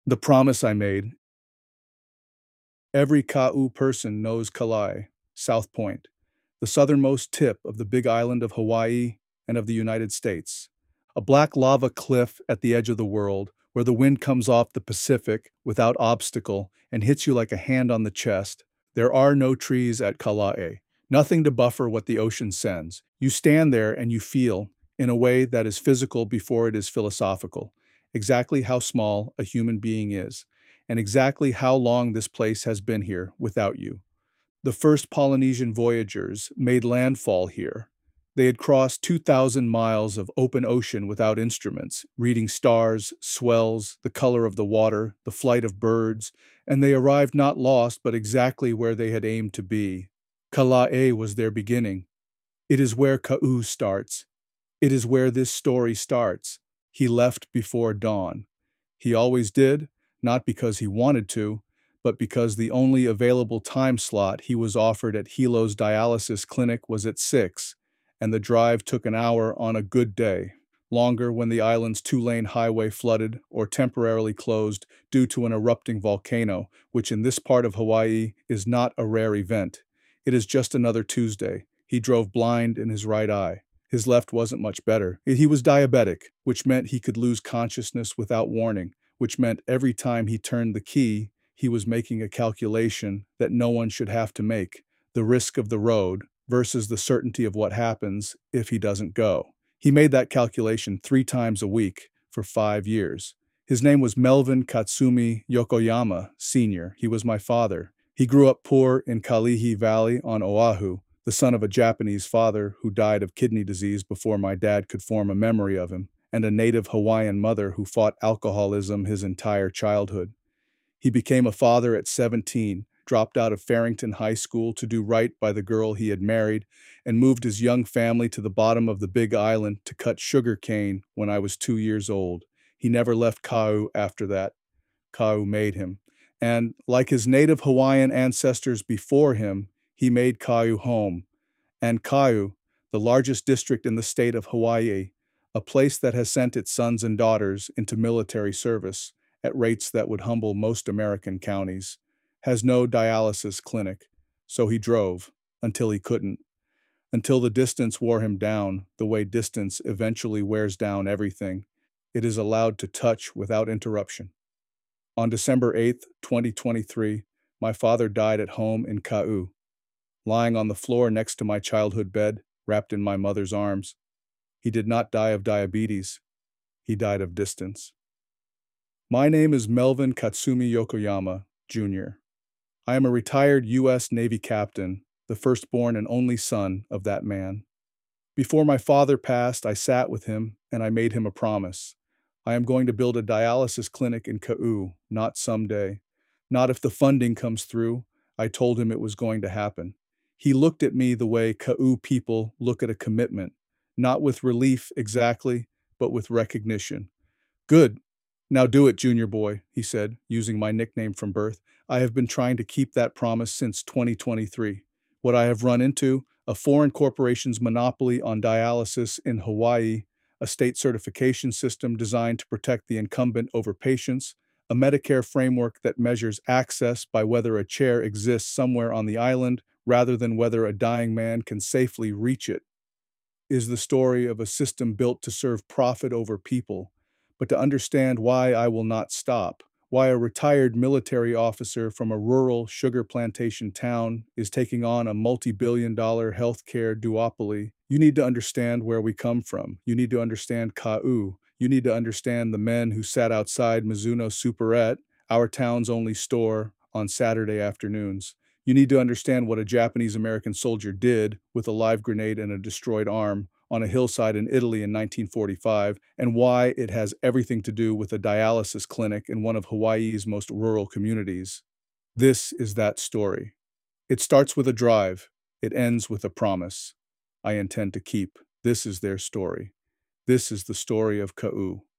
The promise I made. Every Ka'u person knows Kalai, South Point, the southernmost tip of the big island of Hawaii and of the United States. A black lava cliff at the edge of the world, where the wind comes off the Pacific without obstacle and hits you like a hand on the chest. There are no trees at Kala'e, nothing to buffer what the ocean sends. You stand there and you feel, in a way that is physical before it is philosophical, exactly how small a human being is, and exactly how long this place has been here without you. The first Polynesian voyagers made landfall here. They had crossed 2,000 miles of open ocean without instruments, reading stars, swells, the color of the water, the flight of birds, and they arrived not lost but exactly where they had aimed to be. Kala'e was their beginning. It is where Ka'u starts. It is where this story starts. He left before dawn. He always did, not because he wanted to, but because the only available time slot he was offered at Hilo's dialysis clinic was at 6, and the drive took an hour on a good day, longer when the island's two-lane highway flooded or temporarily closed due to an erupting volcano, which in this part of Hawaii is not a rare event. It is just another Tuesday. He drove blind in his right eye. His left wasn't much better. He was diabetic, which meant he could lose consciousness without warning, which meant every time he turned the key, he was making a calculation that no one should have to make, the risk of the road versus the certainty of what happens if he doesn't go. He made that calculation 3 times a week for 5 years. His name was Melvin Katsumi Yokoyama, Sr. He was my father. He grew up poor in Kalihi Valley on Oahu, the son of a Japanese father who died of kidney disease before my dad could form a memory of him, and a native Hawaiian mother who fought alcoholism his entire childhood. He became a father at 17, dropped out of Farrington High School to do right by the girl he had married, and moved his young family to the bottom of the Big Island to cut sugar cane when I was 2 years old. He never left Kau after that. Kau made him. And, like his native Hawaiian ancestors before him, he made Kau home. And Kau, the largest district in the state of Hawaii, a place that has sent its sons and daughters into military service at rates that would humble most American counties, has no dialysis clinic, so he drove until he couldn't, until the distance wore him down the way distance eventually wears down everything. It is allowed to touch without interruption. On December 8th, 2023, my father died at home in Kau, lying on the floor next to my childhood bed, wrapped in my mother's arms. He did not die of diabetes. He died of distance. My name is Melvin Katsumi Yokoyama, Jr. I am a retired U.S. Navy captain, the firstborn and only son of that man. Before my father passed, I sat with him and I made him a promise. I am going to build a dialysis clinic in Kau, not someday. Not if the funding comes through. I told him it was going to happen. He looked at me the way Kau people look at a commitment, not with relief exactly, but with recognition. Good. Now do it, junior boy, he said, using my nickname from birth. I have been trying to keep that promise since 2023. What I have run into, a foreign corporation's monopoly on dialysis in Hawaii, a state certification system designed to protect the incumbent over patients, a Medicare framework that measures access by whether a chair exists somewhere on the island rather than whether a dying man can safely reach it, is the story of a system built to serve profit over people, but to understand why I will not stop, why a retired military officer from a rural sugar plantation town is taking on a multi-billion-dollar healthcare duopoly. You need to understand where we come from. You need to understand Kau. You need to understand the men who sat outside Mizuno Superette, our town's only store, on Saturday afternoons. You need to understand what a Japanese-American soldier did with a live grenade and a destroyed arm on a hillside in Italy in 1945, and why it has everything to do with a dialysis clinic in one of Hawaii's most rural communities. This is that story. It starts with a drive. It ends with a promise I intend to keep. This is their story. This is the story of Kau.